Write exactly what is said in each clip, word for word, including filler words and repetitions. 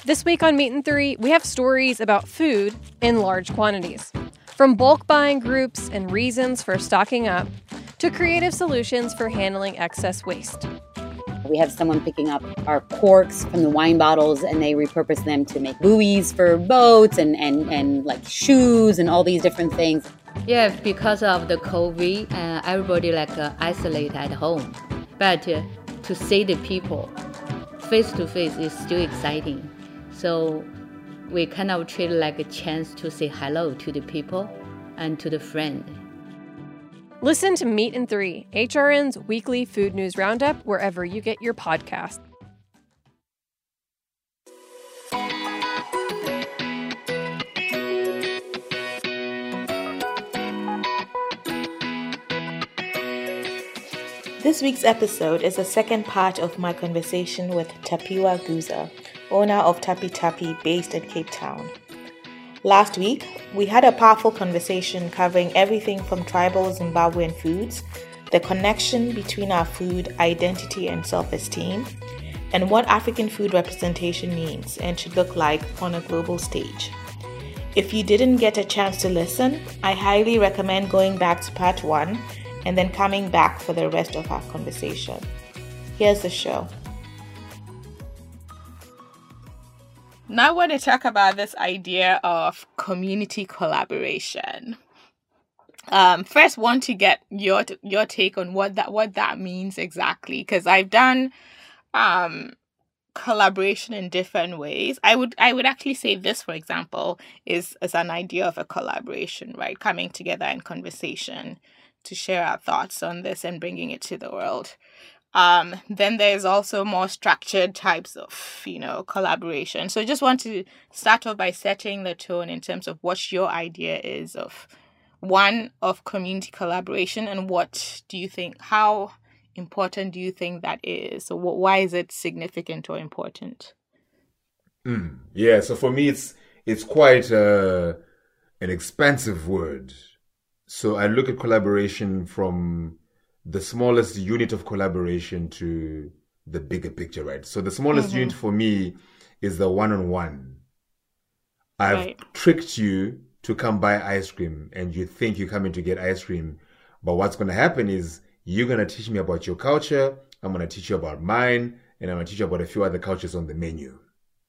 This week on Meat and Three, we have stories about food in large quantities. From bulk buying groups and reasons for stocking up, to creative solutions for handling excess waste. We have someone picking up our corks from the wine bottles and they repurpose them to make buoys for boats and, and, and like shoes and all these different things. Yeah, because of the COVID, uh, everybody like uh, isolate at home. But uh, to see the people face to face is still exciting. So we kind of treat it like a chance to say hello to the people and to the friend. Listen to Meat and Three, H R N's weekly food news roundup, wherever you get your podcasts. This week's episode is the second part of my conversation with Tapiwa Guza, owner of Tapi Tapi based in Cape Town. Last week, we had a powerful conversation covering everything from tribal Zimbabwean foods, the connection between our food, identity, and self-esteem, and what African food representation means and should look like on a global stage. If you didn't get a chance to listen, I highly recommend going back to part one and then coming back for the rest of our conversation. Here's the show. Now I want to talk about this idea of community collaboration. Um, first, want to get your your take on what that what that means exactly, because I've done um, collaboration in different ways. I would I would actually say this, for example, is is an idea of a collaboration, right? Coming together in conversation to share our thoughts on this and bringing it to the world. Um, then there's also more structured types of, you know, collaboration. So I just want to start off by setting the tone in terms of what your idea is of, one, of community collaboration, and what do you think, how important do you think that is? So wh- why is it significant or important? Mm, yeah, so for me, it's it's quite uh, an expansive word. So I look at collaboration from the smallest unit of collaboration to the bigger picture, right? So the smallest mm-hmm. unit for me is the one-on-one. I've right. tricked you to come buy ice cream and you think you're coming to get ice cream. But what's going to happen is you're going to teach me about your culture. I'm going to teach you about mine. And I'm going to teach you about a few other cultures on the menu.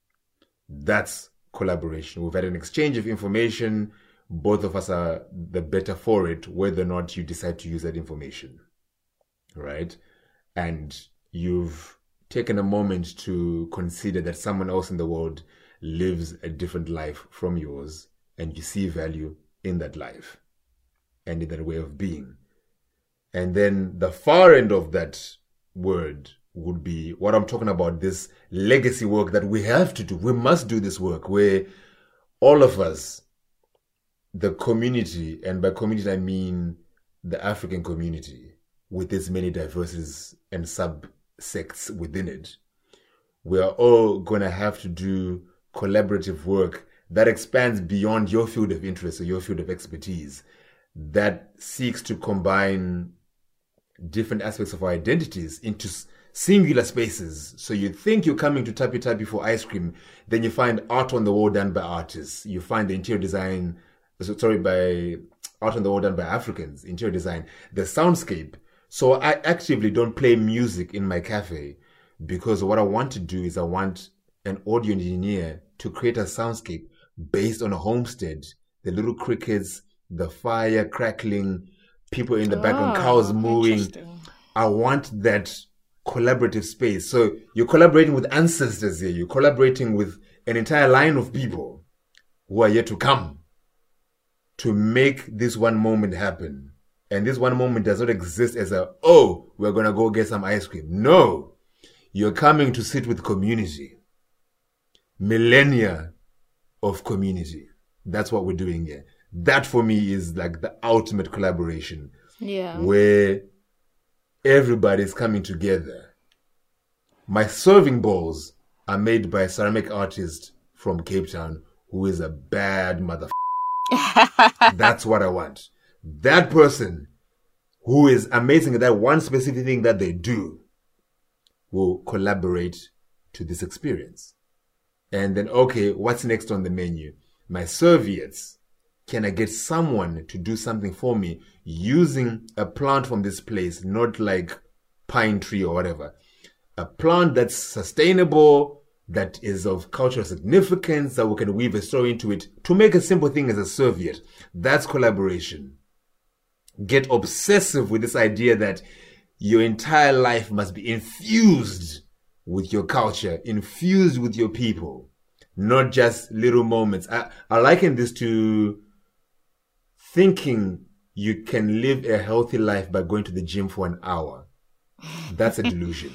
That's collaboration. We've had an exchange of information. Both of us are the better for it, whether or not you decide to use that information, right? And you've taken a moment to consider that someone else in the world lives a different life from yours, and you see value in that life and in that way of being. And then the far end of that word would be what I'm talking about, this legacy work that we have to do. We must do this work where all of us, the community, and by community I mean the African community with its many diversities and subsects within it, we are all going to have to do collaborative work that expands beyond your field of interest or your field of expertise, that seeks to combine different aspects of our identities into singular spaces. So you think you're coming to Tapi Tapi for ice cream, then you find art on the wall done by artists. You find the interior design So, sorry, by art on the wall done by Africans, interior design, the soundscape. So I actively don't play music in my cafe because what I want to do is I want an audio engineer to create a soundscape based on a homestead, the little crickets, the fire crackling, people in the oh, background, cows mooing. I want that collaborative space. So you're collaborating with ancestors here. You're collaborating with an entire line of people who are yet to come to make this one moment happen. And this one moment does not exist as a, oh, we're going to go get some ice cream. No, you're coming to sit with community. Millennia of community. That's what we're doing here. That for me is like the ultimate collaboration. Yeah. Where everybody's coming together. My serving bowls are made by a ceramic artist from Cape Town who is a bad motherfucker. That's what I want. That person who is amazing at that one specific thing that they do will collaborate to this experience. And then, okay, what's next on the menu? My serviettes. Can I get someone to do something for me using a plant from this place, not like pine tree or whatever? A plant that's sustainable, that is of cultural significance, that we can weave a story into it to make a simple thing as a serviette. That's collaboration. Get obsessive with this idea that your entire life must be infused with your culture, infused with your people, not just little moments. I, I liken this to thinking you can live a healthy life by going to the gym for an hour. That's a delusion.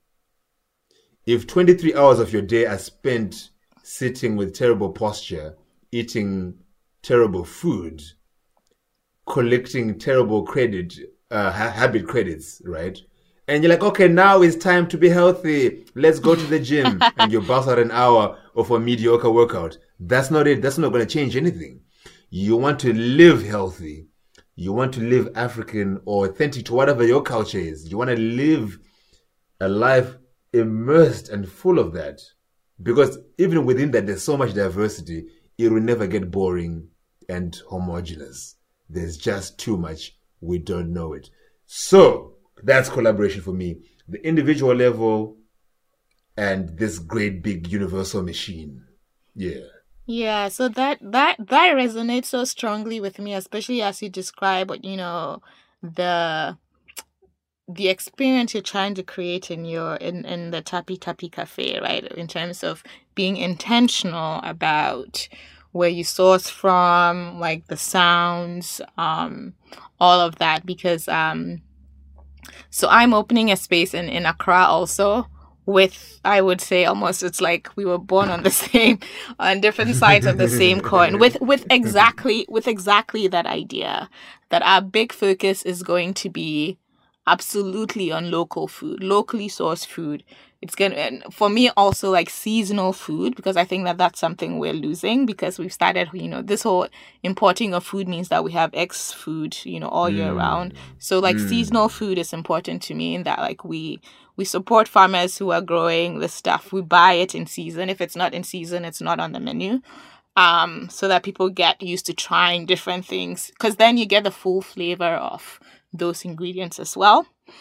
If twenty-three hours of your day are spent sitting with terrible posture, eating terrible food, collecting terrible credit, uh, ha- habit credits, right? And you're like, okay, now it's time to be healthy. Let's go to the gym. And you bust out an hour of a mediocre workout. That's not it. That's not going to change anything. You want to live healthy. You want to live African or authentic to whatever your culture is. You want to live a life immersed and full of that. Because even within that, there's so much diversity. It will never get boring and homogeneous. There's just too much. We don't know it. So that's collaboration for me. The individual level and this great big universal machine. Yeah. Yeah, so that that that resonates so strongly with me, especially as you describe, you know, the the experience you're trying to create in your in, in the Tapi Tapi Cafe, right? In terms of being intentional about where you source from, like the sounds, um, all of that. Because um, so I'm opening a space in, in Accra also with, I would say, almost it's like we were born on the same, on different sides of the same coin, with with exactly with exactly that idea that our big focus is going to be absolutely on local food, locally sourced food. It's going to, and for me also like seasonal food, because I think that that's something we're losing because we've started, you know, this whole importing of food means that we have X food, you know, all year Mm. round. So like Mm. seasonal food is important to me in that like we, we support farmers who are growing the stuff. We buy it in season. If it's not in season, it's not on the menu. Um, so that people get used to trying different things, because then you get the full flavor of those ingredients as well.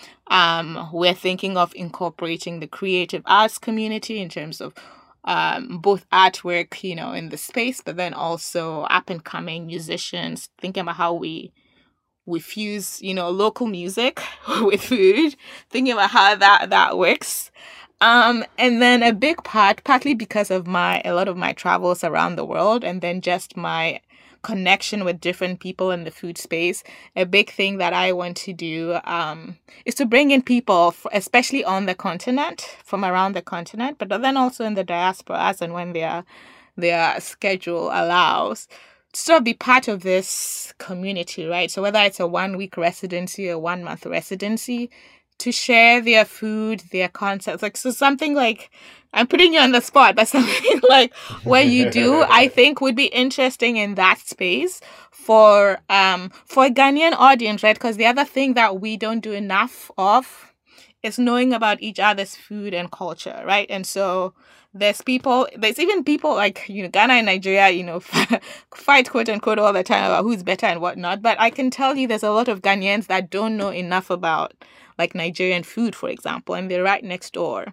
Um, we're thinking of incorporating the creative arts community in terms of um, both artwork, you know, in the space, but then also up and coming musicians, thinking about how we we fuse, you know, local music with food, thinking about how that that works. Um, and then a big part, partly because of my a lot of my travels around the world, and then just my connection with different people in the food space, a big thing that I want to do um, is to bring in people, f- especially on the continent, from around the continent, but then also in the diaspora, as and when their their schedule allows, to sort of be part of this community, right? So whether it's a one week residency or one month residency, to share their food, their concepts, like so something like, I'm putting you on the spot, but something like what you do, I think would be interesting in that space for um for a Ghanaian audience, right? Because the other thing that we don't do enough of is knowing about each other's food and culture, right? And so there's people, there's even people like, you know, Ghana and Nigeria, you know, fight quote unquote all the time about who's better and whatnot. But I can tell you there's a lot of Ghanaians that don't know enough about like Nigerian food, for example, and they're right next door.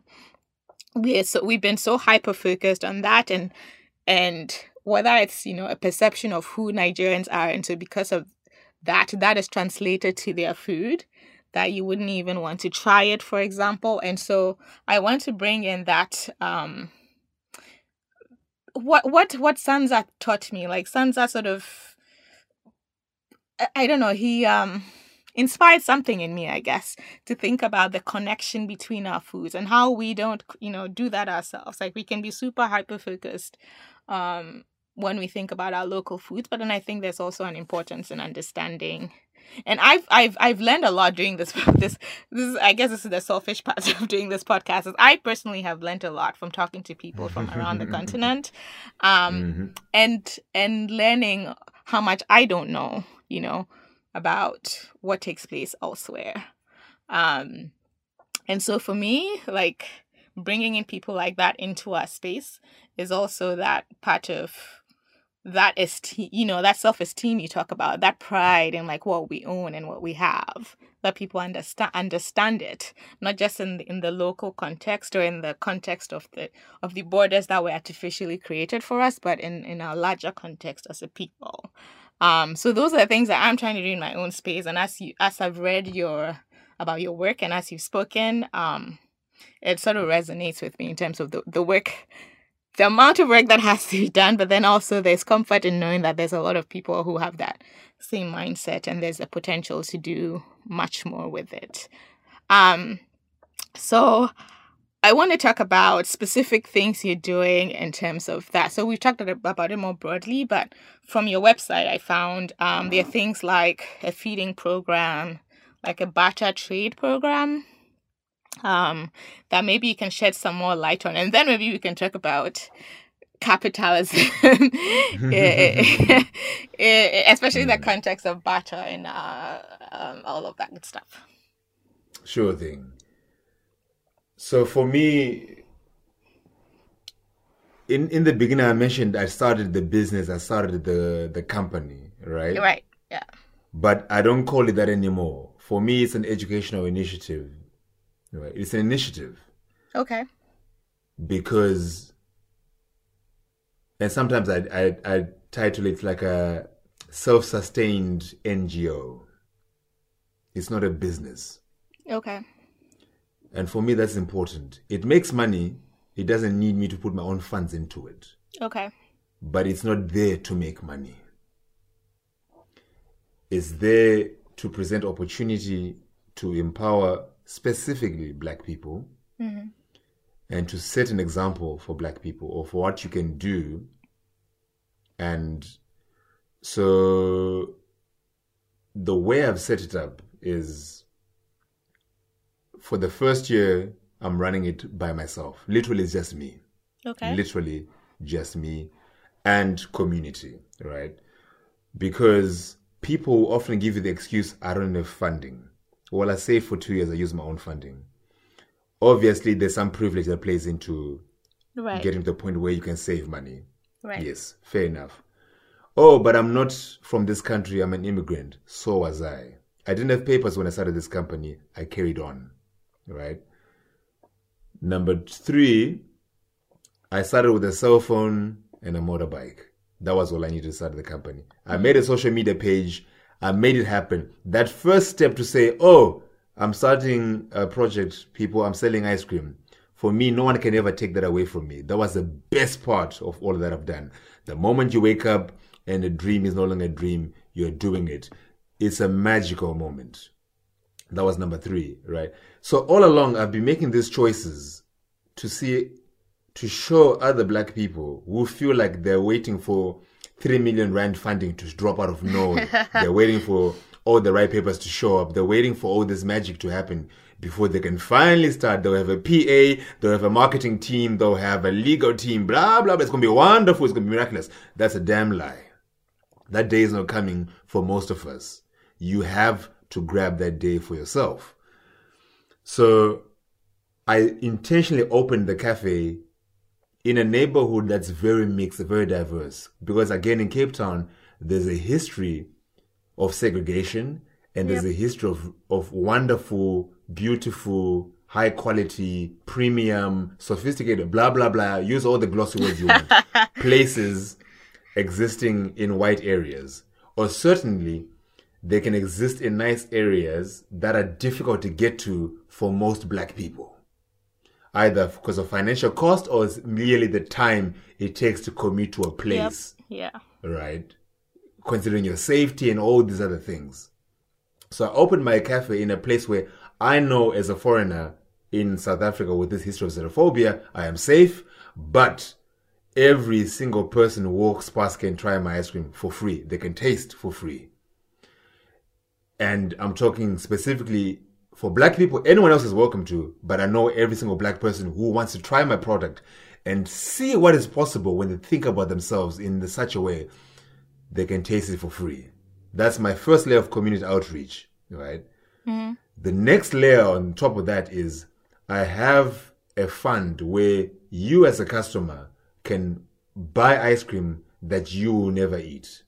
We so we've been so hyper focused on that, and and whether it's, you know, a perception of who Nigerians are, and so because of that, that is translated to their food, that you wouldn't even want to try it, for example. And so I want to bring in that um what what what Sansa taught me. Like Sansa sort of, I, I don't know, he um inspired something in me, I guess, to think about the connection between our foods and how we don't, you know, do that ourselves. Like we can be super hyper focused um when we think about our local foods, but then I think there's also an importance in understanding. And I've I've I've learned a lot doing this this this is, I guess this is the selfish part of doing this podcast, is I personally have learned a lot from talking to people from around the continent, um Mm-hmm. and and learning how much I don't know, you know, about what takes place elsewhere. Um and so for me, like bringing in people like that into our space is also that part of that esteem, you know, that self-esteem you talk about, that pride in like what we own and what we have, that people understand understand it, not just in the, in the local context or in the context of the of the borders that were artificially created for us, but in in our larger context as a people. Um, so those are the things that I'm trying to do in my own space. And as you as I've read your about your work and as you've spoken, um, it sort of resonates with me in terms of the, the work, the amount of work that has to be done, but then also there's comfort in knowing that there's a lot of people who have that same mindset and there's a potential to do much more with it. Um, so I want to talk about specific things you're doing in terms of that. So we've talked about it more broadly, but from your website, I found um, there are things like a feeding program, like a barter trade program, um, that maybe you can shed some more light on. And then maybe we can talk about capitalism, especially in the context of barter and uh, um, all of that good stuff. Sure thing. So for me, in in the beginning, I mentioned I started the business, I started the, the company, right? Right, yeah. But I don't call it that anymore. For me, it's an educational initiative. Right? It's an initiative. Okay. Because, and sometimes I, I, I title it like a self-sustained N G O. It's not a business. Okay. And for me, that's important. It makes money. It doesn't need me to put my own funds into it. Okay. But it's not there to make money. It's there to present opportunity to empower specifically Black people, mm-hmm. and to set an example for Black people of what you can do. And so the way I've set it up is, for the first year, I'm running it by myself. Literally, it's just me. Okay. Literally, just me and community, right? Because people often give you the excuse, I don't have funding. Well, I say for two years, I use my own funding. Obviously, there's some privilege that plays into right. getting to the point where you can save money. Right. Yes, fair enough. Oh, but I'm not from this country. I'm an immigrant. So was I. I didn't have papers when I started this company. I carried on, right? Number three, I started with a cell phone and a motorbike. That was all I needed to start the company. I made a social media page. I made it happen. That first step to say, oh, I'm starting a project, people, I'm selling ice cream. For me, no one can ever take that away from me. That was the best part of all that I've done. The moment you wake up and a dream is no longer a dream, you're doing it. It's a magical moment. That was number three, right? So all along, I've been making these choices to see, to show other Black people who feel like they're waiting for three million rand funding to drop out of nowhere. They're waiting for all the right papers to show up. They're waiting for all this magic to happen before they can finally start. They'll have a P A, they'll have a marketing team, they'll have a legal team, blah, blah, blah. It's going to be wonderful. It's going to be miraculous. That's a damn lie. That day is not coming for most of us. You have to grab that day for yourself. So I intentionally opened the cafe in a neighborhood that's very mixed, very diverse. Because again, in Cape Town, there's a history of segregation, and there's yep. a history of, of wonderful, beautiful, high quality, premium, sophisticated, blah, blah, blah. Use all the glossy words you want. Places existing in white areas. Or certainly, they can exist in nice areas that are difficult to get to for most Black people. Either because of financial cost or it's merely the time it takes to commute to a place. Yep. Yeah. Right? Considering your safety and all these other things. So I opened my cafe in a place where I know as a foreigner in South Africa with this history of xenophobia, I am safe, but every single person who walks past can try my ice cream for free. They can taste for free. And I'm talking specifically for Black people. Anyone else is welcome to, but I know every single Black person who wants to try my product and see what is possible when they think about themselves in such a way, they can taste it for free. That's my first layer of community outreach, right? Mm-hmm. The next layer on top of that is I have a fund where you as a customer can buy ice cream that you will never eat.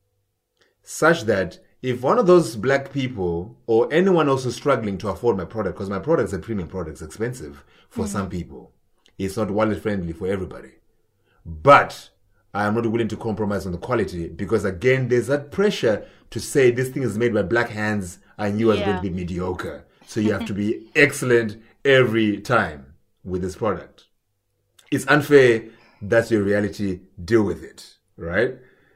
Such that if one of those black people or anyone else is struggling to afford my product, because my product is a premium product, it's expensive for mm-hmm. some people. It's not wallet friendly for everybody. But I am not willing to compromise on the quality because, again, there's that pressure to say this thing is made by black hands and you yeah. are going to be mediocre. So you have to be excellent every time with this product. It's unfair. That's your reality. Deal with it, right?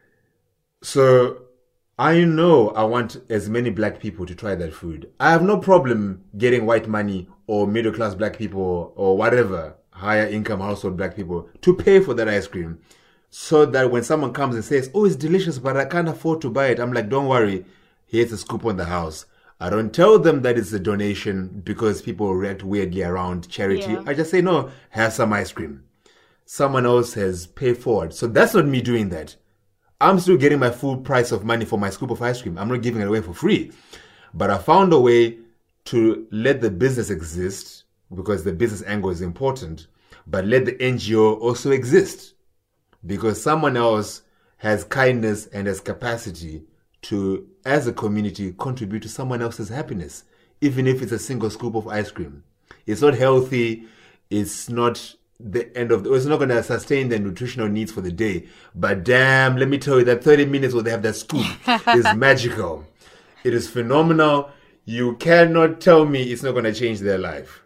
So I know I want as many black people to try that food. I have no problem getting white money or middle-class black people or whatever, higher income household black people to pay for that ice cream so that when someone comes and says, oh, it's delicious, but I can't afford to buy it. I'm like, don't worry. Here's a scoop on the house. I don't tell them that it's a donation because people react weirdly around charity. Yeah. I just say, no, have some ice cream. Someone else has paid for it. So that's not me doing that. I'm still getting my full price of money for my scoop of ice cream. I'm not giving it away for free. But I found a way to let the business exist because the business angle is important, but let the N G O also exist because someone else has kindness and has capacity to, as a community, contribute to someone else's happiness, even if it's a single scoop of ice cream. It's not healthy. It's not the end of the, it's not going to sustain their nutritional needs for the day. But damn, let me tell you, that thirty minutes where they have that scoop is magical. It is phenomenal. You cannot tell me it's not going to change their life.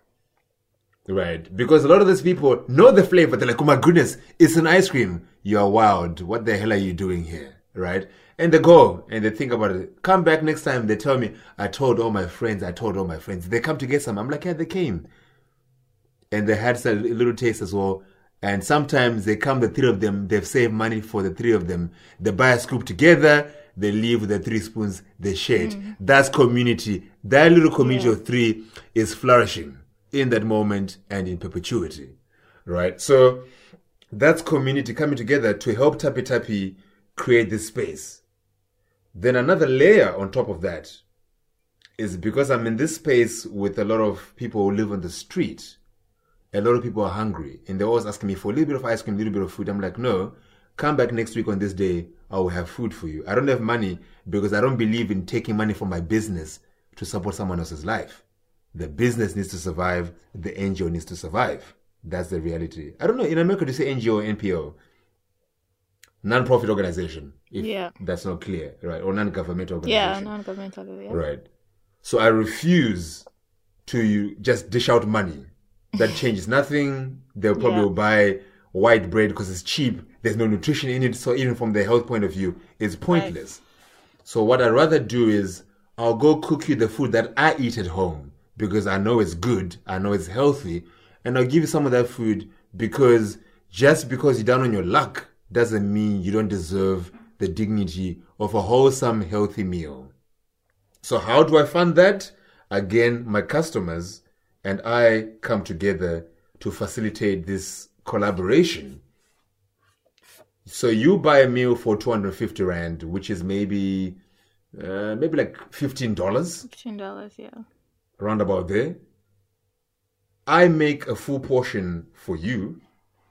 Right? Because a lot of these people know the flavor. They're like, oh my goodness, it's an ice cream. You are wild. What the hell are you doing here? Right? And they go and they think about it. Come back next time. They tell me, I told all my friends, I told all my friends. They come to get some. I'm like, yeah, they came. And they had a little taste as well. And sometimes they come, the three of them, they've saved money for the three of them. They buy a scoop together. They leave with the three spoons. They share it. Mm. That's community. That little community yeah. of three is flourishing in that moment and in perpetuity. Right? So that's community coming together to help Tappy Tappy create this space. Then another layer on top of that is because I'm in this space with a lot of people who live on the street. A lot of people are hungry and they're always asking me for a little bit of ice cream, a little bit of food. I'm like, no, come back next week on this day. I will have food for you. I don't have money because I don't believe in taking money from my business to support someone else's life. The business needs to survive. The N G O needs to survive. That's the reality. I don't know. In America, do you say N G O or N P O? Non-profit organization. If yeah. that's not clear, right? Or non-governmental organization. Yeah, non-governmental. Yeah. Right. So I refuse to just dish out money. That changes nothing. They'll probably yeah. buy white bread because it's cheap. There's no nutrition in it. So even from the health point of view, it's pointless. Right. So what I'd rather do is I'll go cook you the food that I eat at home because I know it's good. I know it's healthy. And I'll give you some of that food because just because you're down on your luck doesn't mean you don't deserve the dignity of a wholesome, healthy meal. So how do I fund that? Again, my customers and I come together to facilitate this collaboration. So you buy a meal for two hundred fifty rand, which is maybe uh, maybe like fifteen dollars. fifteen dollars, yeah. Around about there. I make a full portion for you.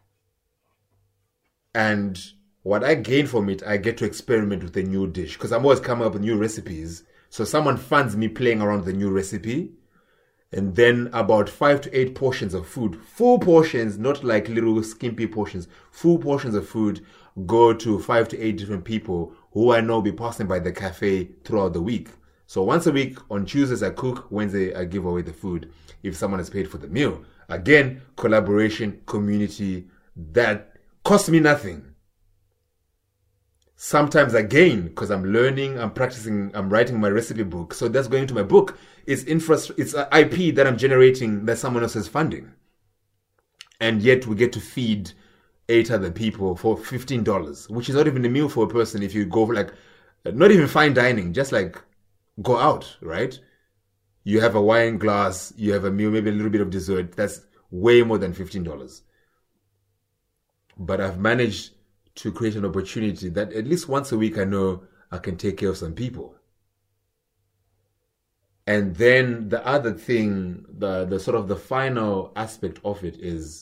And what I gain from it, I get to experiment with a new dish. Because I'm always coming up with new recipes. So someone funds me playing around with a new recipe. And then about five to eight portions of food, full portions, not like little skimpy portions, full portions of food go to five to eight different people who I know will be passing by the cafe throughout the week. So once a week, on Tuesdays I cook, Wednesday I give away the food if someone has paid for the meal. Again, collaboration, community, that costs me nothing. Sometimes I gain because I'm learning, I'm practicing, I'm writing my recipe book. So that's going into my book. It's infrastructure, it's I P that I'm generating that someone else is funding. And yet we get to feed eight other people for fifteen dollars, which is not even a meal for a person if you go for like, not even fine dining, just like go out, right? You have a wine glass, you have a meal, maybe a little bit of dessert. That's way more than fifteen dollars. But I've managed to create an opportunity that at least once a week I know I can take care of some people. And then the other thing, the, the sort of the final aspect of it is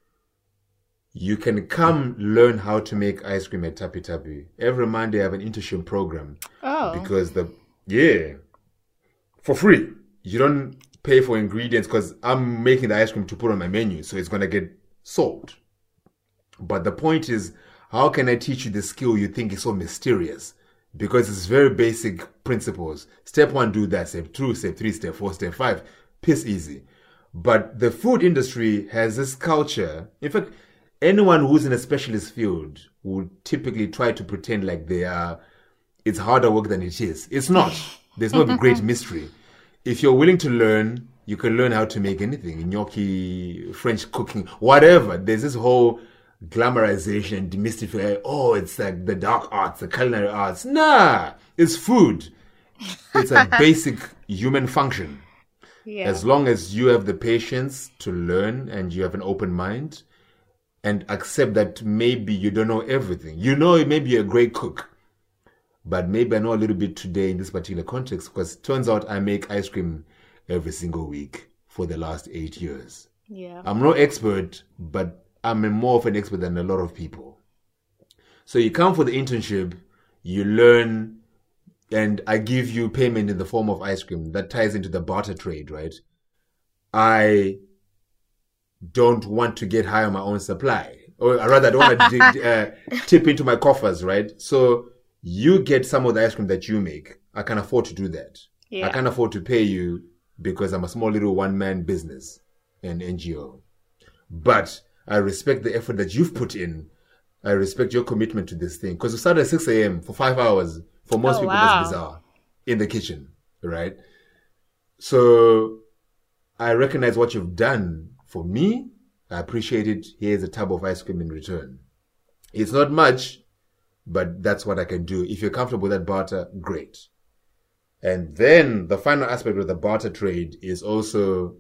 you can come learn how to make ice cream at Tapi Tapi. Every Monday I have an internship program. Oh. Because the, yeah, for free. You don't pay for ingredients because I'm making the ice cream to put on my menu. So it's going to get sold. But the point is, how can I teach you the skill you think is so mysterious? Because it's very basic principles. Step one, do that. Step two, step three, step four, step five. Piss easy. But the food industry has this culture. In fact, anyone who's in a specialist field will typically try to pretend like they are, it's harder work than it is. It's not. There's no great mystery. If you're willing to learn, you can learn how to make anything. Gnocchi, French cooking, whatever. There's this whole glamorization and demystify. Oh, it's like the dark arts, the culinary arts. Nah, it's food. It's a basic human function. Yeah. As long as you have the patience to learn and you have an open mind and accept that maybe you don't know everything. You know, maybe you're a great cook, but maybe I know a little bit today in this particular context because it turns out I make ice cream every single week for the last eight years. Yeah. I'm no expert, but I'm more of an expert than a lot of people. So you come for the internship, you learn, and I give you payment in the form of ice cream. That ties into the barter trade, right? I don't want to get high on my own supply. Or rather, I don't want to uh, tip into my coffers, right? So you get some of the ice cream that you make. I can afford to do that. Yeah. I can't afford to pay you because I'm a small little one-man business and N G O. But I respect the effort that you've put in. I respect your commitment to this thing. Because you start at six a.m. for five hours. For most Oh, people, wow. that's bizarre. In the kitchen, right? So I recognize what you've done for me. I appreciate it. Here's a tub of ice cream in return. It's not much, but that's what I can do. If you're comfortable with that barter, great. And then the final aspect of the barter trade is also,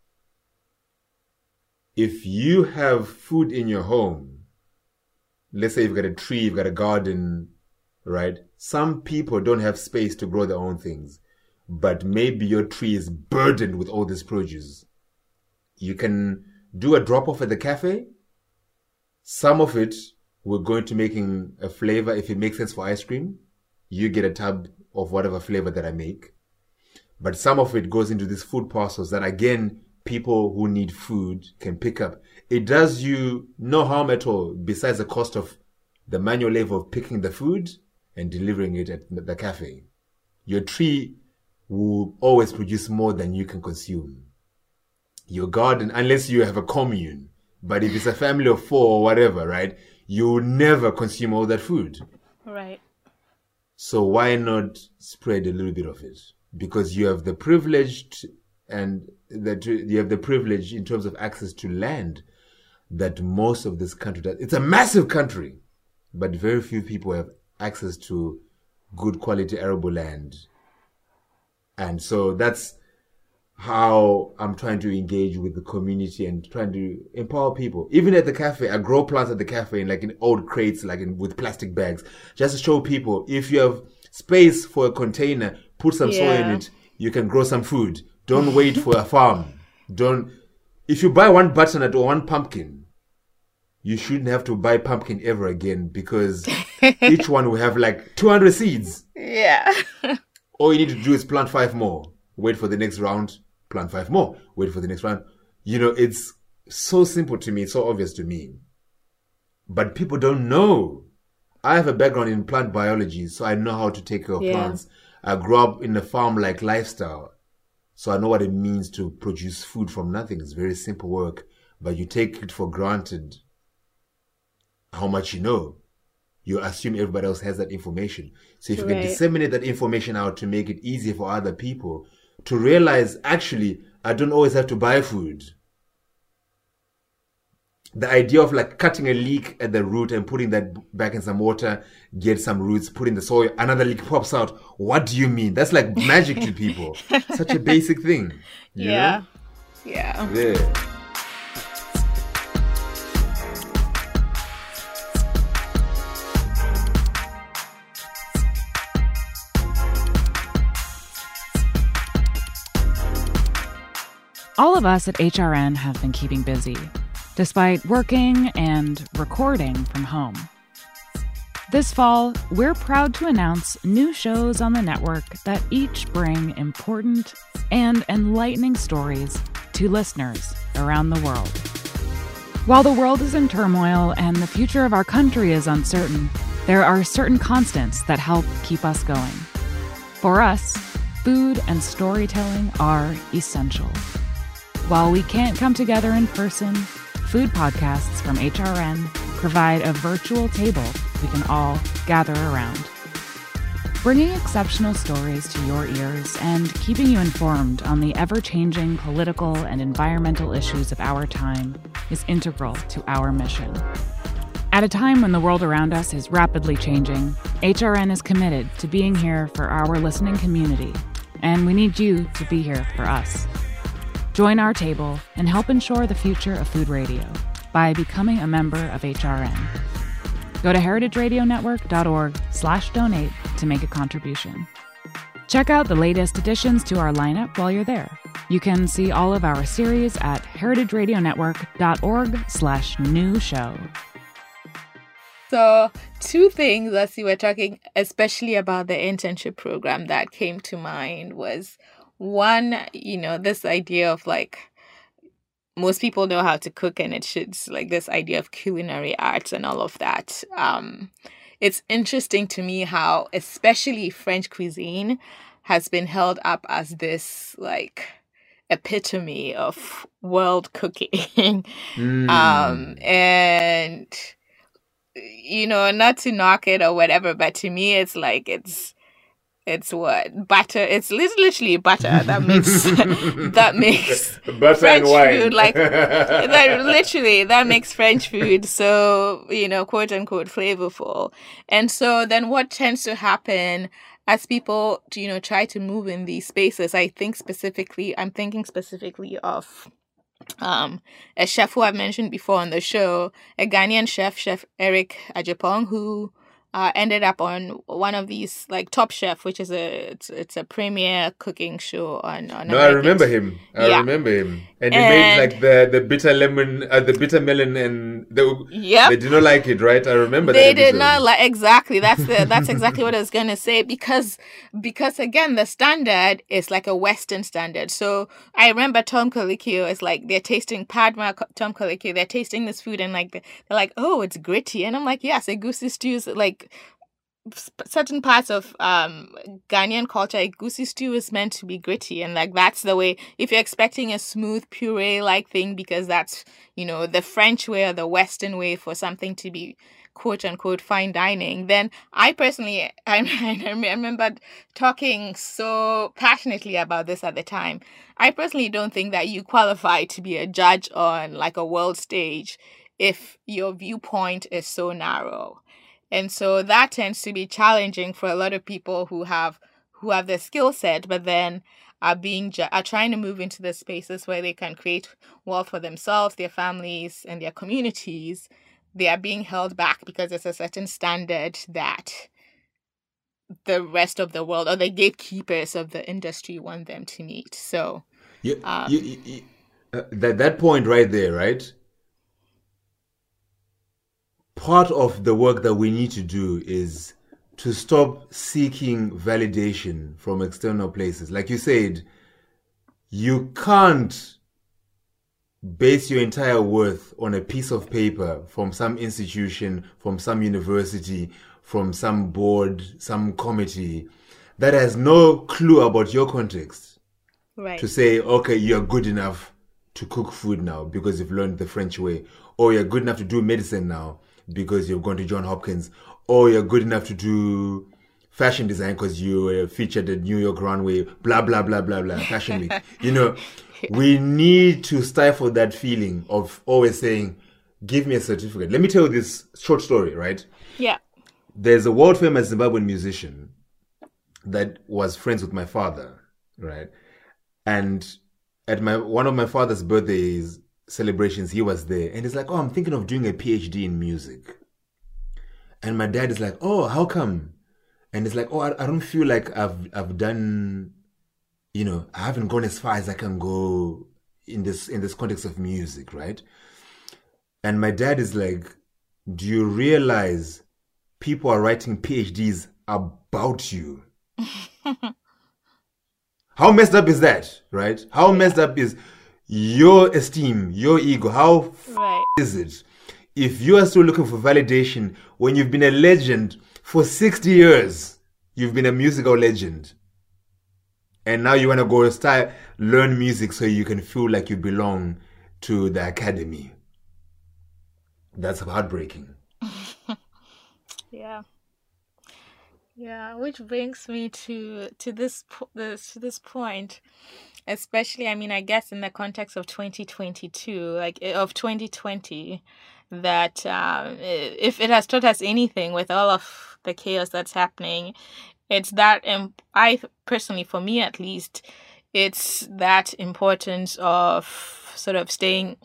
if you have food in your home, let's say you've got a tree, you've got a garden, right? Some people don't have space to grow their own things, but maybe your tree is burdened with all this produce. You can do a drop-off at the cafe. Some of it we're going to making a flavor. If it makes sense for ice cream, you get a tub of whatever flavor that I make. But some of it goes into these food parcels that, again, people who need food can pick up. It does you no harm at all besides the cost of the manual labor of picking the food and delivering it at the cafe. Your tree will always produce more than you can consume. Your garden, unless you have a commune, but if it's a family of four or whatever, right, you will never consume all that food. Right. So why not spread a little bit of it? Because you have the privilege to, and that you have the privilege in terms of access to land that most of this country does. It's a massive country, but very few people have access to good quality arable land. And so that's how I'm trying to engage with the community and trying to empower people. Even at the cafe, I grow plants at the cafe in like in old crates, like in with plastic bags, just to show people if you have space for a container, put some soil in Yeah. it, you can grow some food. Don't wait for a farm. Don't, if you buy one butternut or one pumpkin, you shouldn't have to buy pumpkin ever again because each one will have like two hundred seeds. Yeah. All you need to do is plant five more. Wait for the next round. Plant five more. Wait for the next round. You know, it's so simple to me. It's so obvious to me. But people don't know. I have a background in plant biology, so I know how to take care of Yeah. plants. I grew up in a farm-like lifestyle, so I know what it means to produce food from nothing. It's very simple work, but you take it for granted how much you know. You assume everybody else has that information. So if you can Right. disseminate that information out to make it easier for other people to realize, actually, I don't always have to buy food. The idea of like cutting a leek at the root and putting that back in some water, get some roots, put in the soil, another leek pops out. What do you mean? That's like magic to people. Such a basic thing. you Yeah. know? Yeah. Yeah. All of us at H R N have been keeping busy, despite working and recording from home. This fall, we're proud to announce new shows on the network that each bring important and enlightening stories to listeners around the world. While the world is in turmoil and the future of our country is uncertain, there are certain constants that help keep us going. For us, food and storytelling are essential. While we can't come together in person, food podcasts from H R N provide a virtual table we can all gather around. Bringing exceptional stories to your ears and keeping you informed on the ever-changing political and environmental issues of our time is integral to our mission. At a time when the world around us is rapidly changing, H R N is committed to being here for our listening community, and we need you to be here for us. Join our table and help ensure the future of food radio by becoming a member of H R N. Go to heritageradionetwork.org slash donate to make a contribution. Check out the latest additions to our lineup while you're there. You can see all of our series at heritageradionetwork.org slash new show. So, two things as you were talking, especially about the internship program, that came to mind was one, you know, this idea of like, most people know how to cook, and it should, like, this idea of culinary arts and all of that. Um, it's interesting to me how, especially French cuisine, has been held up as this, like, epitome of world cooking. mm. Um, and, you know, not to knock it or whatever, but to me, it's like, it's, It's what? Butter. It's literally butter that makes that makes butter French and wine. food like that. Literally, that makes French food so, you know, quote unquote flavorful. And so then, what tends to happen as people, you know, try to move in these spaces? I think specifically, I'm thinking specifically of um a chef who I've mentioned before on the show, a Ghanaian chef, Chef Eric Ajapong, who Uh, ended up on one of these, like, Top Chef, which is a it's, it's a premier cooking show on on. No, I remember him. I yeah. remember him, and he and, made like the, the bitter lemon, uh, the bitter melon, and the, yep. they did not like it, right? I remember they that. They did episode. not like exactly. That's the that's exactly what I was gonna say because because again the standard is like a Western standard. So I remember Tom Colicchio is like they're tasting Padma Tom Colicchio. They're tasting this food and like they're like, oh, it's gritty, and I'm like, yes, egusi stews like. Certain parts of um Ghanaian culture, egusi stew is meant to be gritty, and like that's the way. If you're expecting a smooth puree like thing, because that's, you know, the French way or the Western way for something to be quote unquote fine dining, then I personally I, I remember talking so passionately about this at the time. I personally don't think that you qualify to be a judge on like a world stage if your viewpoint is so narrow. And so that tends to be challenging for a lot of people who have who have the skill set, but then are being ju- are trying to move into the spaces where they can create wealth for themselves, their families, and their communities. They are being held back because there's a certain standard that the rest of the world or the gatekeepers of the industry want them to meet. So, you, um, you, you, you, uh, that that point right there, right? Part of the work that we need to do is to stop seeking validation from external places. Like you said, you can't base your entire worth on a piece of paper from some institution, from some university, from some board, some committee that has no clue about your context. Right. To say, okay, you're good enough to cook food now because you've learned the French way, or you're good enough to do medicine now because you've gone to Johns Hopkins, or you're good enough to do fashion design because you were featured at New York runway, blah, blah, blah, blah, blah, fashion week. You know, we need to stifle that feeling of always saying, give me a certificate. Let me tell you this short story, right? Yeah. There's a world famous Zimbabwean musician that was friends with my father, right? And at my one of my father's birthdays, celebrations, he was there, and he's like, oh, I'm thinking of doing a PhD in music. And my dad is like, oh, how come? And it's like, oh, I, I don't feel like I've I've done, you know, I haven't gone as far as I can go, in this in this context of music, right? And my dad is like, do you realize people are writing PhDs about you? How messed up is that, right? How messed up is your esteem, your ego? How right. f- is it if you are still looking for validation when you've been a legend for sixty years? You've been a musical legend. And now you want to go start, learn music so you can feel like you belong to the academy. That's heartbreaking. Yeah. Yeah, which brings me to to this po- this to this point, especially, I mean, I guess in the context of twenty twenty-two, like eh, of twenty twenty, that um, i- if it has taught us anything with all of the chaos that's happening, it's that um, I personally, for me at least, it's that importance of sort of staying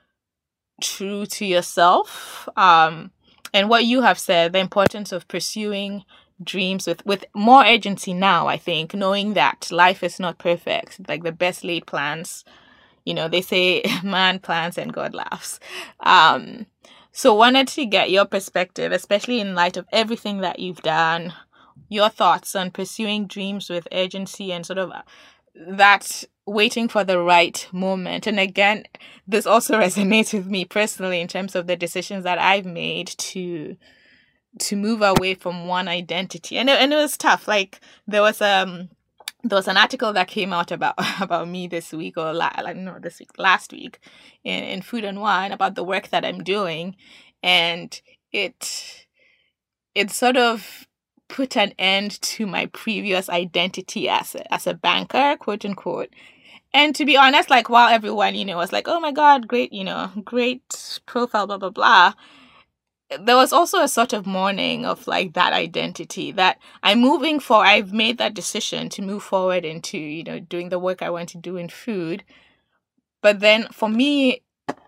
true to yourself, um, and what you have said, the importance of pursuing dreams with with more agency now, I think, knowing that life is not perfect, like the best laid plans, you know, they say man plans and God laughs. Um, so wanted to get your perspective, especially in light of everything that you've done, your thoughts on pursuing dreams with urgency and sort of that waiting for the right moment. And again, this also resonates with me personally in terms of the decisions that I've made to to move away from one identity. And it, and it was tough. Like there was um there was an article that came out about about me this week or la- like no this week last week in, in Food and Wine about the work that I'm doing, and it it sort of put an end to my previous identity as a, as a banker, quote unquote. And to be honest, like while everyone, you know, was like, oh my God, great, you know, great profile, blah, blah, blah, there was also a sort of mourning of like that identity that I'm moving for. I've made that decision to move forward into, you know, doing the work I want to do in food. But then for me,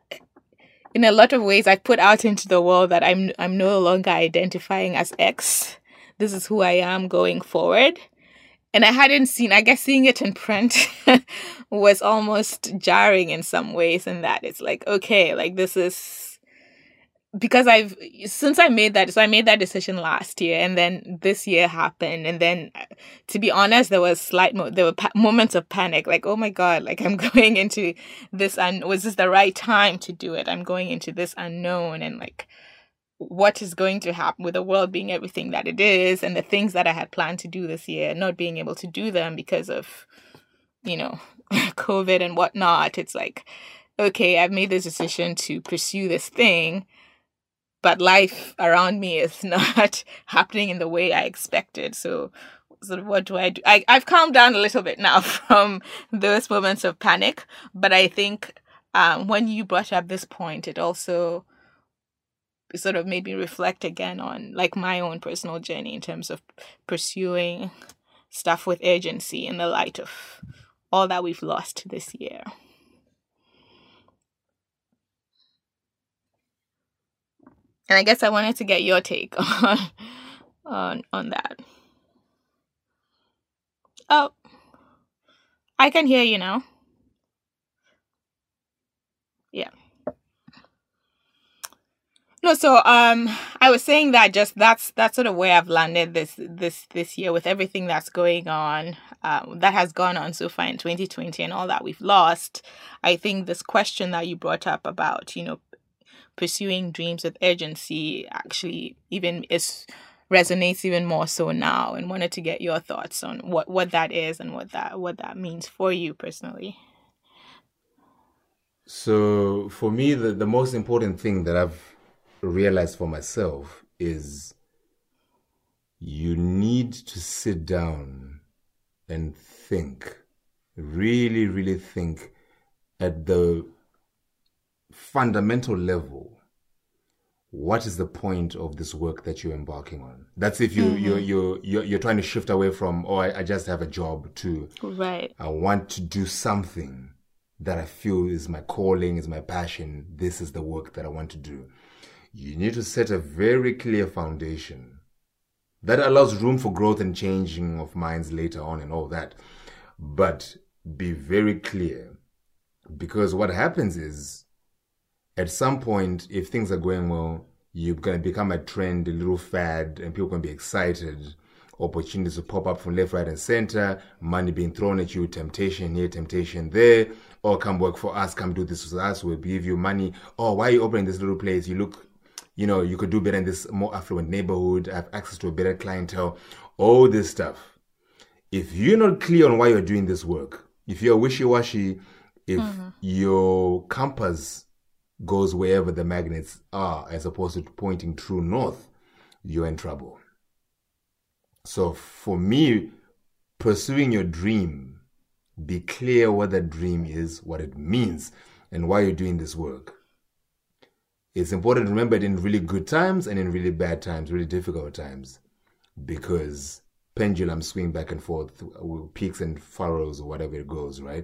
in a lot of ways, I've put out into the world that I'm I'm no longer identifying as X. This is who I am going forward. And I hadn't seen, I guess seeing it in print was almost jarring in some ways, in that it's like, okay, like this is, because I've, since I made that, so I made that decision last year, and then this year happened. And then, to be honest, there was slight, mo- there were pa- moments of panic, like, oh my God, like I'm going into this, and un- was this the right time to do it? I'm going into this unknown, and like, what is going to happen with the world being everything that it is, and the things that I had planned to do this year, not being able to do them because of, you know, COVID and whatnot. It's like, okay, I've made this decision to pursue this thing, but life around me is not happening in the way I expected. So, so what do I do? I, I've calmed down a little bit now from those moments of panic. But I think um, when you brought up this point, it also sort of made me reflect again on like my own personal journey in terms of pursuing stuff with urgency in the light of all that we've lost this year. And I guess I wanted to get your take on on on that. Oh, I can hear you now. Yeah. No, so um, I was saying that just that's that's sort of where I've landed this this this year with everything that's going on, um, that has gone on so far in twenty twenty and all that we've lost. I think this question that you brought up about, you know, pursuing dreams with urgency actually even is resonates even more so now, and wanted to get your thoughts on what, what that is and what that what that means for you personally. So for me, the, the most important thing that I've realized for myself is you need to sit down and think, really, really think at the fundamental level. What is the point of this work that you're embarking on? That's if you mm-hmm. you're, you're you're you're trying to shift away from, oh, I, I just have a job, to right. I want to do something that I feel is my calling, is my passion. This is the work that I want to do. You need to set a very clear foundation that allows room for growth and changing of minds later on and all that. But be very clear Because what happens is, at some point, if things are going well, you're going to become a trend, a little fad, and people are going to be excited. Opportunities to pop up from left, right, and center, money being thrown at you, temptation here, temptation there. Or come work for us, come do this with us, we'll give you money. Oh, why are you opening this little place? You look, you know, you could do better in this more affluent neighborhood, have access to a better clientele, all this stuff. If you're not clear on why you're doing this work, if you're wishy-washy, if mm-hmm. your compass goes wherever the magnets are, as opposed to pointing true north, you're in trouble. So for me, pursuing your dream, be clear what that dream is, what it means, and why you're doing this work. It's important to remember it in really good times and in really bad times, really difficult times, because pendulums swing back and forth, peaks and furrows or whatever it goes, right?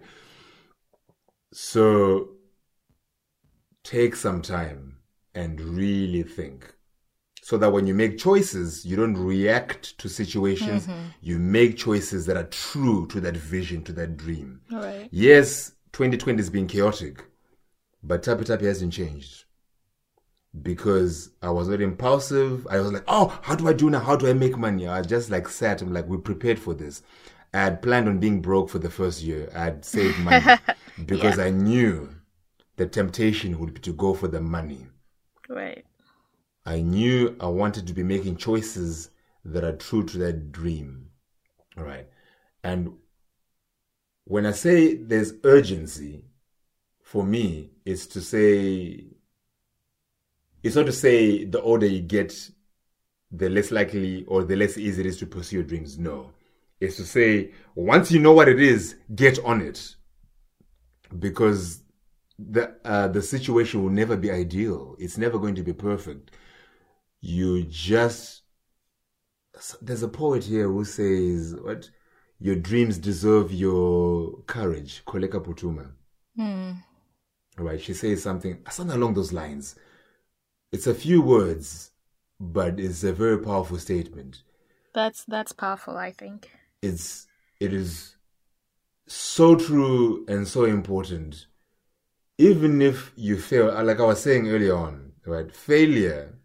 So take some time and really think, so that when you make choices, you don't react to situations. Mm-hmm. You make choices that are true to that vision, to that dream. Right. Yes, twenty twenty has been chaotic, but Tapi Tapi hasn't changed. Because I was very impulsive. I was like, oh, how do I do now? How do I make money? I just like sat and like, we prepared for this. I had planned on being broke for the first year. I had saved money because yeah. I knew the temptation would be to go for the money. Right. I knew I wanted to be making choices that are true to that dream. All right. And when I say there's urgency, for me, it's to say, it's not to say the older you get, the less likely or the less easy it is to pursue your dreams. No. It's to say, once you know what it is, get on it. Because the uh, the situation will never be ideal. It's never going to be perfect. You just... There's a poet here who says, what? Your dreams deserve your courage. Koleka Putuma. Mm. Right? She says something, something along those lines. It's a few words, but it's a very powerful statement. That's that's powerful, I think. It's it is so true and so important. Even if you fail, like I was saying earlier on, right? Failure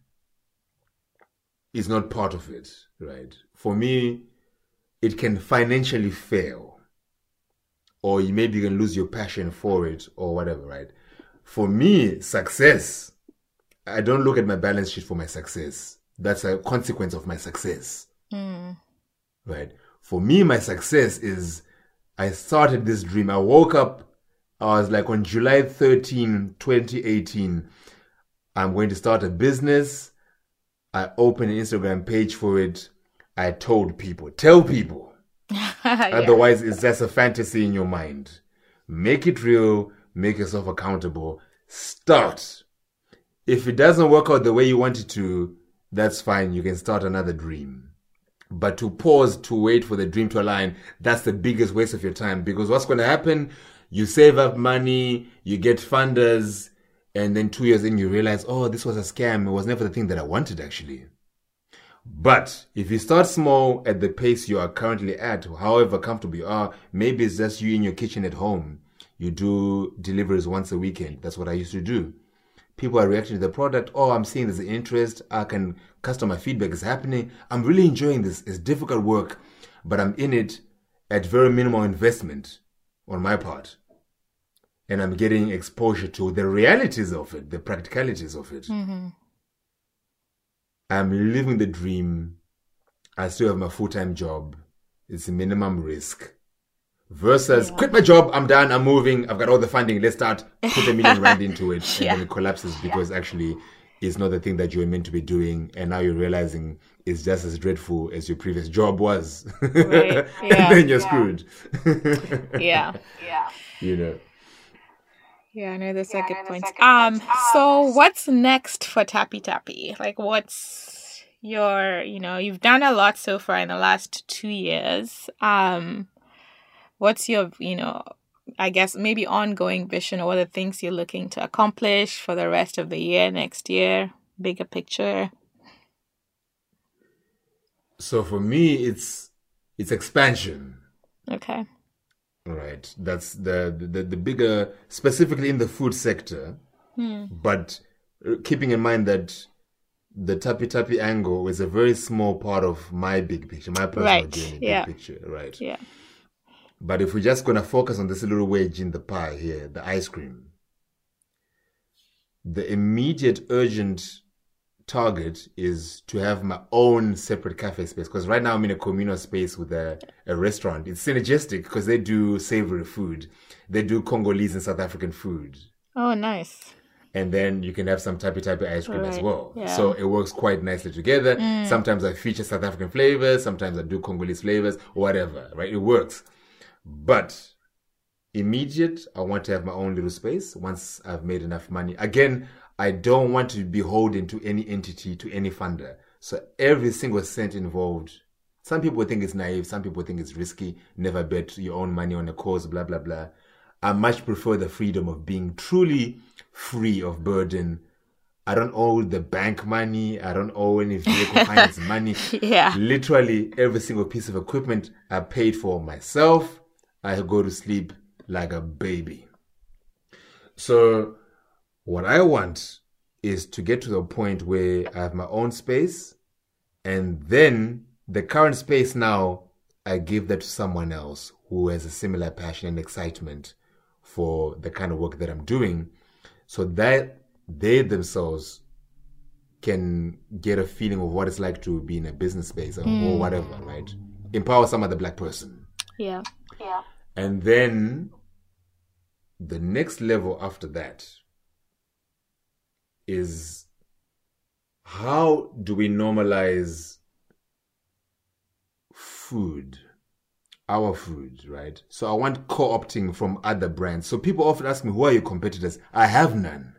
is not part of it, right? For me, it can financially fail, or you maybe can lose your passion for it, or whatever, right? For me, success, I don't look at my balance sheet for my success. That's a consequence of my success. Mm. Right? For me, my success is I started this dream. I woke up, I was like on July thirteenth, twenty eighteen, I'm going to start a business. I opened an Instagram page for it. I told people, tell people. yeah. Otherwise, it's just a fantasy in your mind. Make it real. Make yourself accountable. Start. If it doesn't work out the way you want it to, that's fine. You can start another dream. But to pause, to wait for the dream to align, that's the biggest waste of your time. Because what's going to happen, you save up money, you get funders, and then two years in you realize, oh, this was a scam. It was never the thing that I wanted, actually. But if you start small at the pace you are currently at, however comfortable you are, maybe it's just you in your kitchen at home. You do deliveries once a weekend. That's what I used to do. People are reacting to the product. Oh, I'm seeing there's an interest. I can, customer feedback is happening. I'm really enjoying this. It's difficult work, but I'm in it at very minimal investment on my part. And I'm getting exposure to the realities of it, the practicalities of it. Mm-hmm. I'm living the dream. I still have my full-time job. It's a minimum risk. Versus, yeah. quit my job, I'm done, I'm moving, I've got all the funding, let's start, put a million rand into it, and yeah. then it collapses because yeah. actually it's not the thing that you were meant to be doing, and now you're realizing it's just as dreadful as your previous job was. Right. Yeah. And then you're yeah. screwed. yeah. Yeah. You know. Yeah, I know that's yeah, a good point. Um, so what's next for Tapi Tapi? Like, what's your, you know, you've done a lot so far in the last two years. Um, what's your, you know, I guess maybe ongoing vision, or what are the things you're looking to accomplish for the rest of the year, next year, bigger picture? So for me, it's it's expansion. Okay. right? That's the, the, the bigger, specifically in the food sector. Hmm. But keeping in mind that the Tapi Tapi angle is a very small part of my big picture, my personal right. journey, yeah. big picture, right? Yeah. But if we're just going to focus on this little wedge in the pie here, the ice cream, the immediate urgent target is to have my own separate cafe space. Because right now I'm in a communal space with a, a restaurant. It's synergistic because they do savory food. They do Congolese and South African food. Oh, nice. And then you can have some Tapi Tapi ice cream right. as well. Yeah. So it works quite nicely together. Mm. Sometimes I feature South African flavors. Sometimes I do Congolese flavors, whatever, right? It works. But immediate, I want to have my own little space once I've made enough money. Again, I don't want to be beholden to any entity, to any funder. So every single cent involved, some people think it's naive, some people think it's risky, never bet your own money on a cause, blah, blah, blah. I much prefer the freedom of being truly free of burden. I don't owe the bank money. I don't owe any vehicle finance money. Yeah. Literally every single piece of equipment I paid for myself. I go to sleep like a baby. So what I want is to get to the point where I have my own space, and then the current space now, I give that to someone else who has a similar passion and excitement for the kind of work that I'm doing, so that they themselves can get a feeling of what it's like to be in a business space or, mm. or whatever, right? Empower some other black person. Yeah. Yeah. And then the next level after that is, how do we normalize food, our food, right? So I want co-opting from other brands. So people often ask me, who are your competitors? I have none.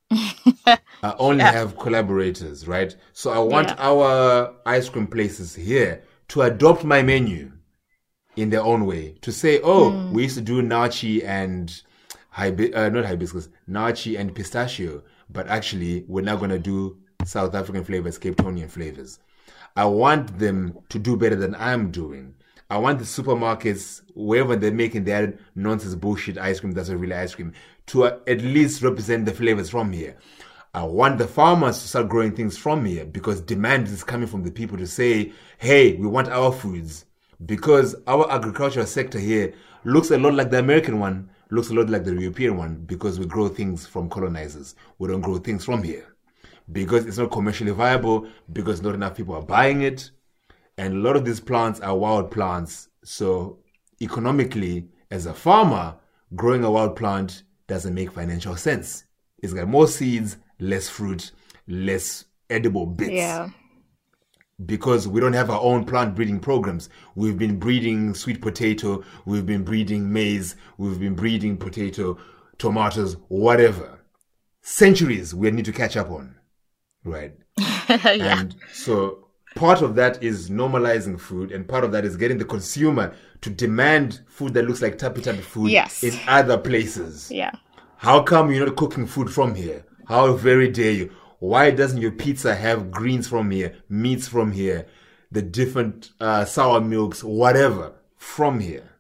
I only yeah. have collaborators, right? So I want yeah. our ice cream places here to adopt my menu in their own way. To say, oh, mm. we used to do nachi and, hibi- uh, not hibiscus, nachi and pistachio, but actually we're now going to do South African flavors, Cape Townian flavors. I want them to do better than I'm doing. I want the supermarkets, wherever they're making their nonsense bullshit ice cream that's not really ice cream, to uh, at least represent the flavors from here. I want the farmers to start growing things from here, because demand is coming from the people to say, hey, we want our foods. Because our agricultural sector here looks a lot like the American one, looks a lot like the European one, because we grow things from colonizers. We don't grow things from here. Because it's not commercially viable, because not enough people are buying it. And a lot of these plants are wild plants. So economically, as a farmer, growing a wild plant doesn't make financial sense. It's got more seeds, less fruit, less edible bits. Yeah. Because we don't have our own plant breeding programs. We've been breeding sweet potato, we've been breeding maize, we've been breeding potato, tomatoes, whatever. Centuries we need to catch up on. Right? yeah. And so part of that is normalizing food, and part of that is getting the consumer to demand food that looks like Tapi Tapi food yes. in other places. Yeah. How come you're not cooking food from here? How very dare you? Why doesn't your pizza have greens from here, meats from here, the different uh, sour milks, whatever, from here?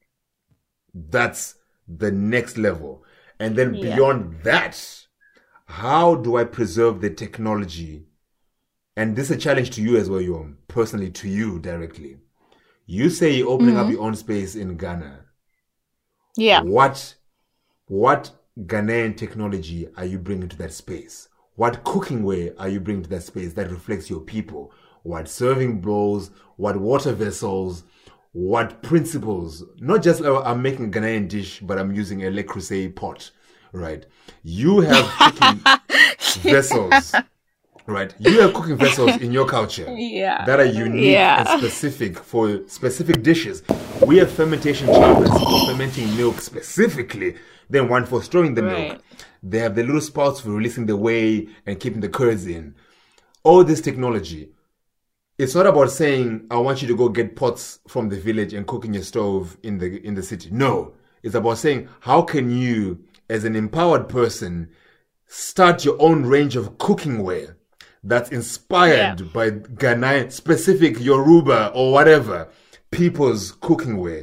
That's the next level. And then yeah. beyond that, how do I preserve the technology? And this is a challenge to you as well, Yom, personally to you directly. You say you're opening mm-hmm. up your own space in Ghana. Yeah. What, what Ghanaian technology are you bringing to that space? What cooking way are you bringing to that space that reflects your people? What serving bowls? What water vessels? What principles? Not just uh, I'm making a Ghanaian dish, but I'm using a Le Creuset pot, right? You have cooking vessels, right? You have cooking vessels in your culture yeah. that are unique yeah. and specific for specific dishes. We have fermentation chambers for fermenting milk specifically, then one for storing the right. milk. They have the little spouts for releasing the whey and keeping the curds in. All this technology. It's not about saying, I want you to go get pots from the village and cook in your stove in the in the city. No. It's about saying, how can you, as an empowered person, start your own range of cooking ware that's inspired yeah. by Ghanaian, specific Yoruba or whatever, people's cooking ware.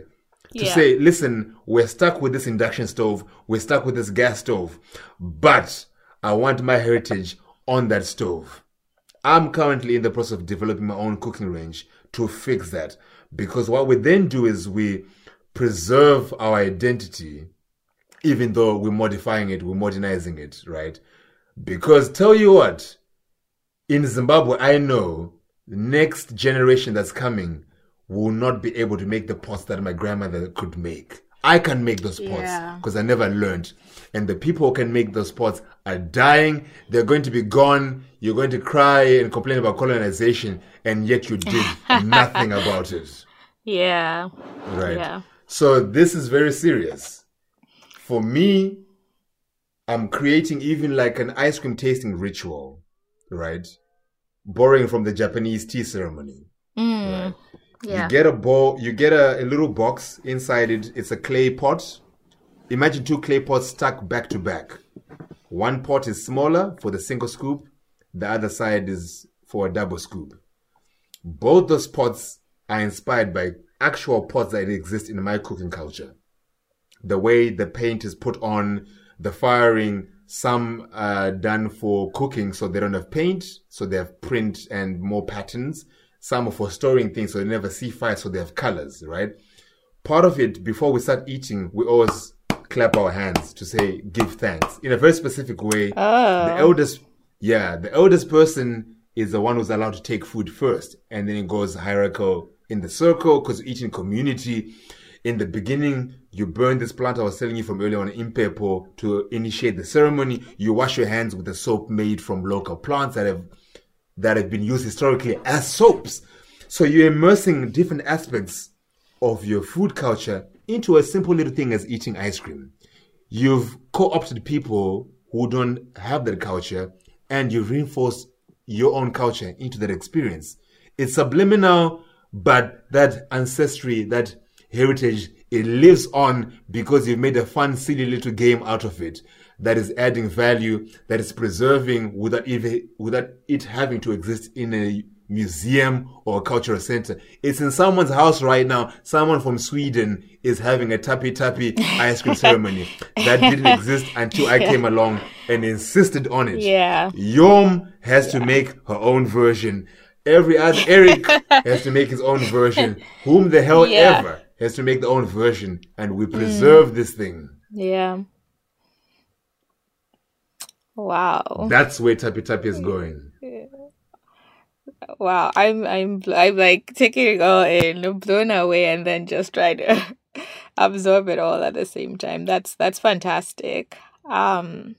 To Yeah. say, listen, we're stuck with this induction stove, we're stuck with this gas stove, but I want my heritage on that stove. I'm currently in the process of developing my own cooking range to fix that. Because what we then do is we preserve our identity, even though we're modifying it, we're modernizing it, right? Because tell you what, in Zimbabwe, I know the next generation that's coming will not be able to make the pots that my grandmother could make. I can make those pots Yeah. because I never learned. And the people who can make those pots are dying. They're going to be gone. You're going to cry and complain about colonization, and yet you did nothing about it. Yeah. Right? Yeah. So this is very serious. For me, I'm creating even like an ice cream tasting ritual, right? Borrowing from the Japanese tea ceremony. Right? Yeah. You get a bowl, you get a, a little box. Inside it, it's a clay pot. Imagine two clay pots stuck back to back. One pot is smaller for the single scoop. The other side is for a double scoop. Both those pots are inspired by actual pots that exist in my cooking culture. The way the paint is put on, the firing, some are done for cooking so they don't have paint, so they have print and more patterns. Some are for storing things so they never see fire, so they have colors, right? Part of it, before we start eating, we always clap our hands to say, give thanks in a very specific way. Oh. The eldest, yeah, the eldest person is the one who's allowed to take food first. And then it goes hierarchical in the circle because you eat in community. In the beginning, you burn this plant I was telling you from earlier on, impepo, to initiate the ceremony. You wash your hands with the soap made from local plants that have that have been used historically as soaps. So you're immersing different aspects of your food culture into a simple little thing as eating ice cream. You've co-opted people who don't have that culture, and you've reinforced your own culture into that experience. It's subliminal, but that ancestry, that heritage, it lives on because you've made a fun, silly little game out of it that is adding value, that is preserving without even, without it having to exist in a museum or a cultural center. It's in someone's house right now. Someone from Sweden is having a tappy tappy ice cream ceremony that didn't exist until I came along and insisted on it. Yeah. Yom has to make her own version. Every other Eric has to make his own version. Whom the hell Yeah. ever has to make their own version, and we preserve this thing. Yeah. Wow. That's where Tappy Tappy is going. Wow. I'm I'm I'm like taking it all in, blown away, and then just trying to absorb it all at the same time. That's that's fantastic. Um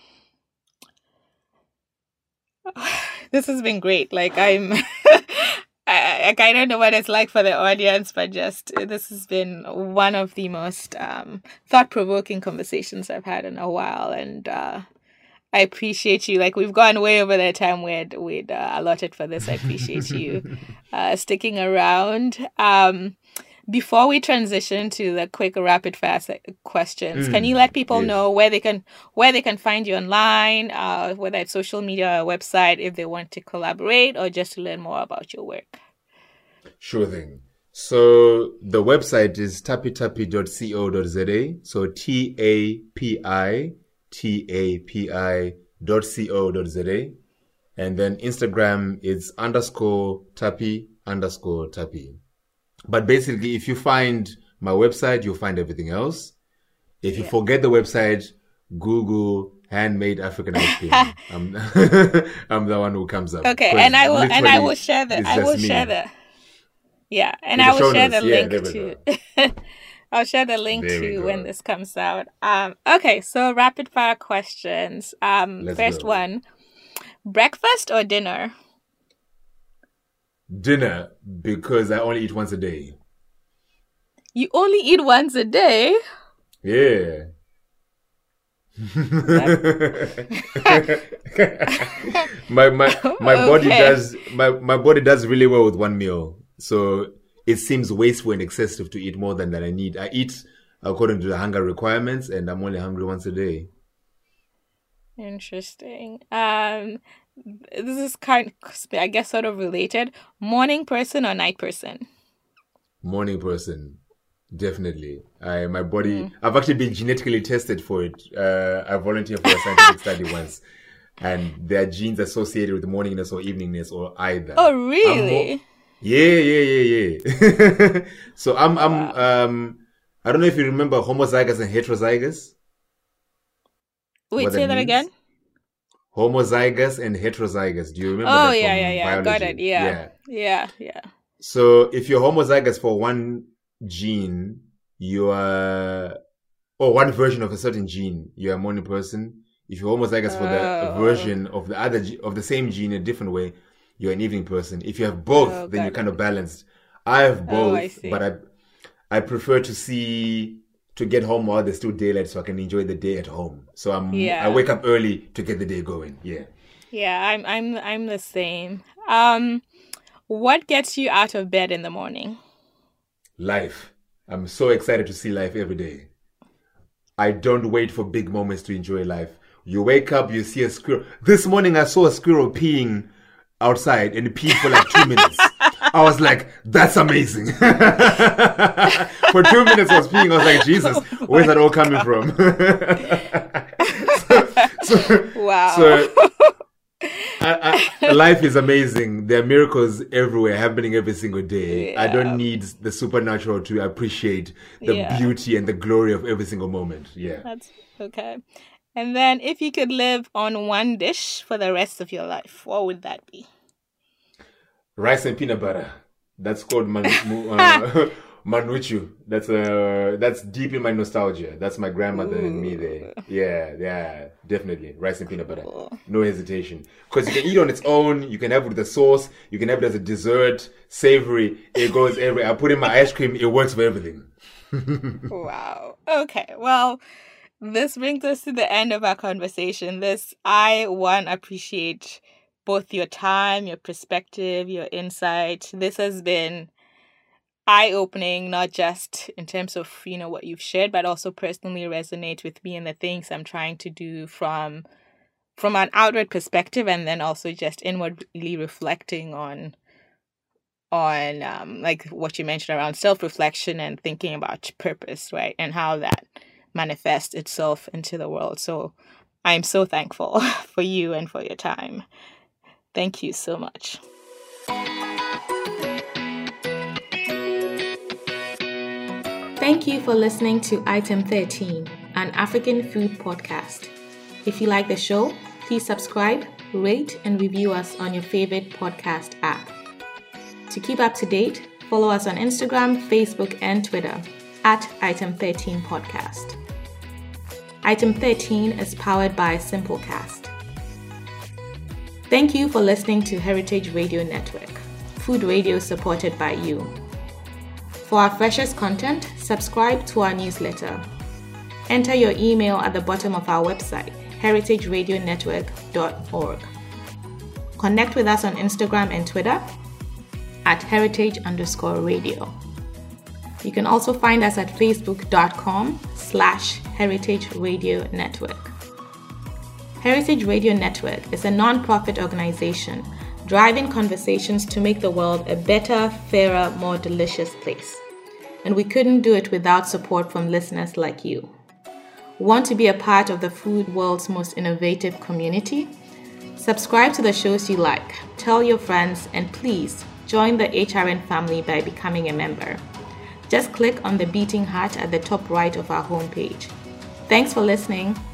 this has been great. Like I'm I, I don't know what it's like for the audience, but just this has been one of the most um, thought-provoking conversations I've had in a while, and uh, I appreciate you. Like, we've gone way over the time we'd, we'd uh, allotted for this. I appreciate you uh, sticking around. Um, before we transition to the quick rapid fire se- questions, Mm, can you let people yes. know where they can where they can find you online, uh, whether it's social media or website, if they want to collaborate or just to learn more about your work? Sure thing. So the website is tappy tappy dot co dot za. So T A P I T A P I dot co dot za. And then Instagram is underscore tappy underscore tappy. But basically, if you find my website, you'll find everything else. If you Yeah. forget the website, Google handmade African ice cream. I'm, I'm the one who comes up. Okay, 'Cause and I will and I literally, will share the it's I will just me. share the yeah, and In I the will show share the notes. Yeah, link there we to I'll share the link There we to go. when this comes out. Um okay, so rapid fire questions. Um Let's first go. one. Breakfast or dinner? Dinner, because I only eat once a day. You only eat once a day? Yeah. my my my body Okay. does my, my body does really well with one meal. So it seems wasteful and excessive to eat more than that I need. I eat according to the hunger requirements, and I'm only hungry once a day. Interesting. Um this is kind I guess sort of related. Morning person or night person? Morning person. Definitely. I, my body, mm. I've actually been genetically tested for it. Uh, I volunteered for a scientific study once, and there are genes associated with morningness or eveningness or either. Oh, really? Mo- yeah, yeah, yeah, yeah. So I'm, I'm, wow. um, I don't know if you remember homozygous and heterozygous. Wait, say that, that again? Homozygous and heterozygous. Do you remember oh, that? Oh, yeah, yeah, yeah. Got it. Yeah. yeah. Yeah, yeah. So if you're homozygous for one gene, you are, or one version of a certain gene, you're a morning person. If you're homozygous oh. for the version of the other, of the same gene in a different way, you're an evening person. If you have both, oh, then you're it. kind of balanced. I have both, oh, I but I, I prefer to see, to get home while there's still daylight so I can enjoy the day at home. So I'm, yeah. I wake up early to get the day going. Yeah. Yeah, I'm, I'm, I'm the same. Um, what gets you out of bed in the morning? Life. I'm so excited to see life every day. I don't wait for big moments to enjoy life. You wake up, you see a squirrel. This morning I saw a squirrel peeing outside and it peed for like two minutes. I was like, that's amazing. For two minutes I was peeing. I was like, Jesus, oh where's that all coming from? so, so, wow. So, I, I, life is amazing. There are miracles everywhere happening every single day. Yeah. I don't need the supernatural to appreciate the yeah. beauty and the glory of every single moment. Yeah. That's okay. And then if you could live on one dish for the rest of your life, what would that be? Rice and peanut butter. That's called man, uh, manuchu. That's uh, that's deep in my nostalgia. That's my grandmother Ooh. and me there. Yeah, yeah, definitely. Rice and peanut butter. No hesitation. Because you can eat on its own. You can have it with a sauce. You can have it as a dessert. Savory. It goes everywhere. I put in my ice cream. It works for everything. Wow. Okay. Well, this brings us to the end of our conversation. This, I, one, appreciate both your time, your perspective, your insight. This has been eye-opening, not just in terms of, you know, what you've shared, but also personally resonate with me and the things I'm trying to do from from an outward perspective, and then also just inwardly reflecting on on um, like what you mentioned around self-reflection and thinking about purpose, right? And how that manifests itself into the world. So I'm so thankful for you and for your time. Thank you so much. Thank you for listening to Item thirteen, an African food podcast. If you like the show, please subscribe, rate, and review us on your favorite podcast app. To keep up to date, follow us on Instagram, Facebook, and Twitter at Item thirteen Podcast. Item thirteen is powered by Simplecast. Thank you for listening to Heritage Radio Network, food radio supported by you. For our freshest content, subscribe to our newsletter. Enter your email at the bottom of our website, heritage radio network dot org. Connect with us on Instagram and Twitter at heritage underscore radio. You can also find us at facebook.com slash heritage radio network. Heritage Radio Network is a non-profit organization driving conversations to make the world a better, fairer, more delicious place. And we couldn't do it without support from listeners like you. Want to be a part of the food world's most innovative community? Subscribe to the shows you like, tell your friends, and please join the H R N family by becoming a member. Just click on the beating heart at the top right of our homepage. Thanks for listening.